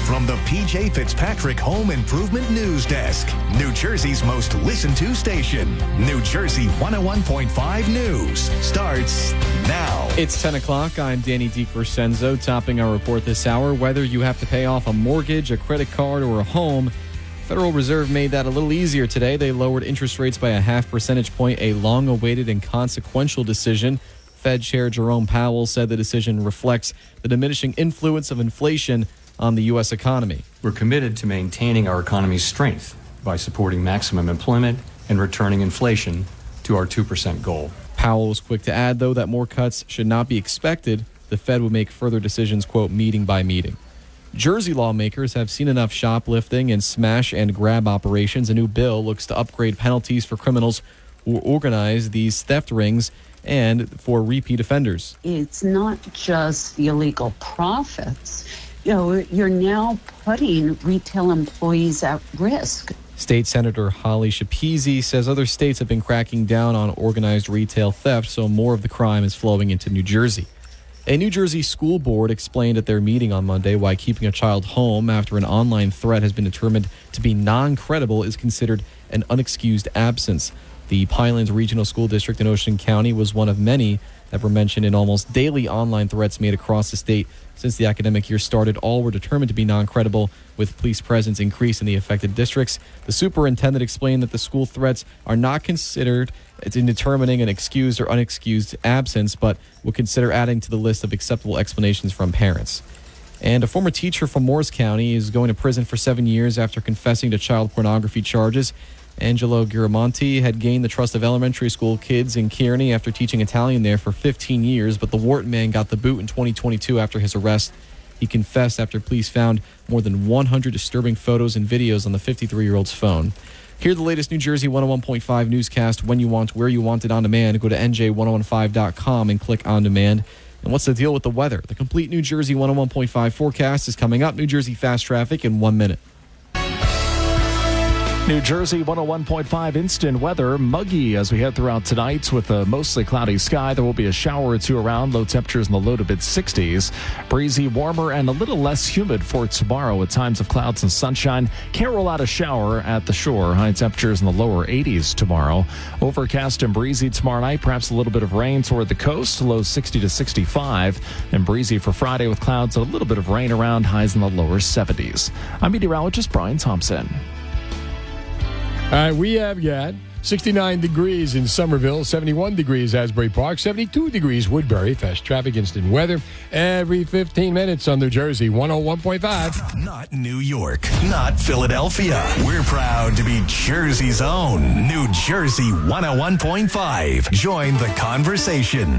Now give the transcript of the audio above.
from the PJ Fitzpatrick Home Improvement News Desk, New Jersey's most listened to station. New Jersey 101.5 News starts now. It's 10 o'clock. I'm Danny DiCrescenzo. Topping our report this hour, whether you have to pay off a mortgage, a credit card, or a home, Federal Reserve made that a little easier today. They lowered interest rates by a 0.5 percentage point, a long-awaited and consequential decision. Fed Chair Jerome Powell said the decision reflects the diminishing influence of inflation on the U.S. economy. We're committed to maintaining our economy's strength by supporting maximum employment and returning inflation to our 2% goal. Powell was quick to add, though, that more cuts should not be expected. The Fed will make further decisions, quote, meeting by meeting. Jersey lawmakers have seen enough shoplifting and smash and grab operations. A new bill looks to upgrade penalties for criminals who organize these theft rings and for repeat offenders. It's not just the illegal profits. You're now putting retail employees at risk. State Senator Holly Schepisi says other states have been cracking down on organized retail theft, so more of the crime is flowing into New Jersey. A New Jersey school board explained at their meeting on Monday why keeping a child home after an online threat has been determined to be non-credible is considered an unexcused absence. The Pinelands Regional School District in Ocean County was one of many that were mentioned in almost daily online threats made across the state since the academic year started. All were determined to be non-credible, with police presence increased in the affected districts. The superintendent explained that the school threats are not considered in determining an excused or unexcused absence, but will consider adding to the list of acceptable explanations from parents. And a former teacher from Morris County is going to prison for 7 years after confessing to child pornography charges. Angelo Giramonti had gained the trust of elementary school kids in Kearney after teaching Italian there for 15 years, but the Wharton man got the boot in 2022 after his arrest. He confessed after police found more than 100 disturbing photos and videos on the 53-year-old's phone. Hear the latest New Jersey 101.5 newscast when you want, where you want it on demand. Go to NJ1015.com and click on demand. And what's the deal with the weather? The complete New Jersey 101.5 forecast is coming up. New Jersey fast traffic in 1 minute. New Jersey 101.5 instant weather. Muggy as we head throughout tonight with a mostly cloudy sky. There will be a shower or two around. Low temperatures in the low to mid 60s. Breezy, warmer, and a little less humid for tomorrow with times of clouds and sunshine. Can't rule out a shower at the shore. High temperatures in the lower 80s tomorrow. Overcast and breezy tomorrow night. Perhaps a little bit of rain toward the coast. Low 60 to 65. And breezy for Friday with clouds and a little bit of rain around. Highs in the lower 70s. I'm meteorologist Brian Thompson. All right, we have got 69 degrees in Somerville, 71 degrees Asbury Park, 72 degrees Woodbury. Fast traffic, instant weather every 15 minutes on New Jersey 101.5. Not New York, not Philadelphia. We're proud to be Jersey's own New Jersey 101.5. Join the conversation.